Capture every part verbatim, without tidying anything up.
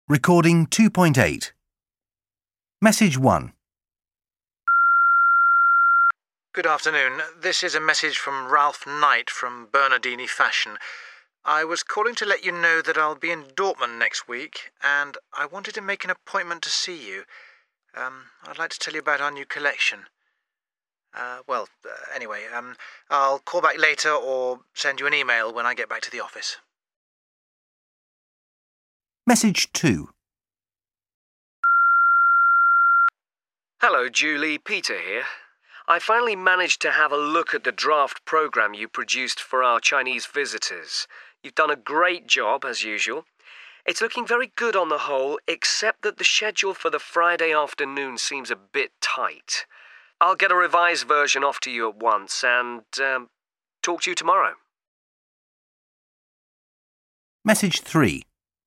Recording two point eight. Message one. Good afternoon. This is a message from Ralph Knight from Bernardini Fashion. I was calling to let you know that I'll be in Dortmund next week, and I wanted to make an appointment to see you. Um, I'd like to tell you about our new collection. Uh, well, uh, anyway, um, I'll call back later or send you an email when I get back to the office. Message two. Hello, Julie. Peter here. I finally managed to have a look at the draft programme you produced for our Chinese visitors. You've done a great job, as usual. It's looking very good on the whole, except that the schedule for the Friday afternoon seems a bit tight. I'll get a revised version off to you at once and um, talk to you tomorrow. Message three.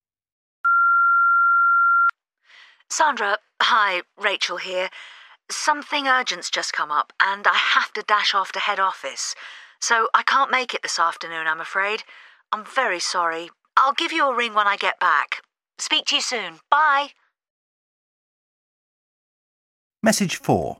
Sandra, hi, Rachel here. Something urgent's just come up and I have to dash off to head office. So I can't make it this afternoon, I'm afraid. I'm very sorry. I'll give you a ring when I get back. Speak to you soon. Bye. Message four.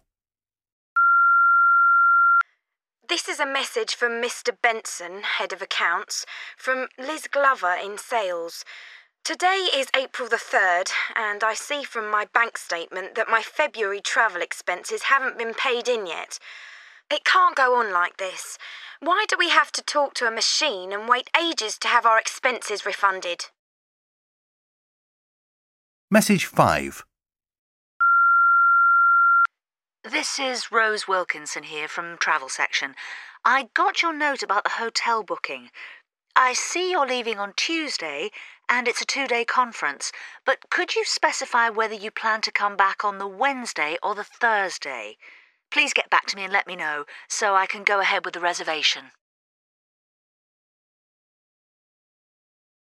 This is a message from Mister Benson, Head of Accounts, from Liz Glover in Sales. Today is April the third, and I see from my bank statement that my February travel expenses haven't been paid in yet. It can't go on like this. Why do we have to talk to a machine and wait ages to have our expenses refunded? Message five. This is Rose Wilkinson here from Travel Section. I got your note about the hotel booking. I see you're leaving on Tuesday, and it's a two-day conference, but could you specify whether you plan to come back on the Wednesday or the Thursday? Please get back to me and let me know, so I can go ahead with the reservation.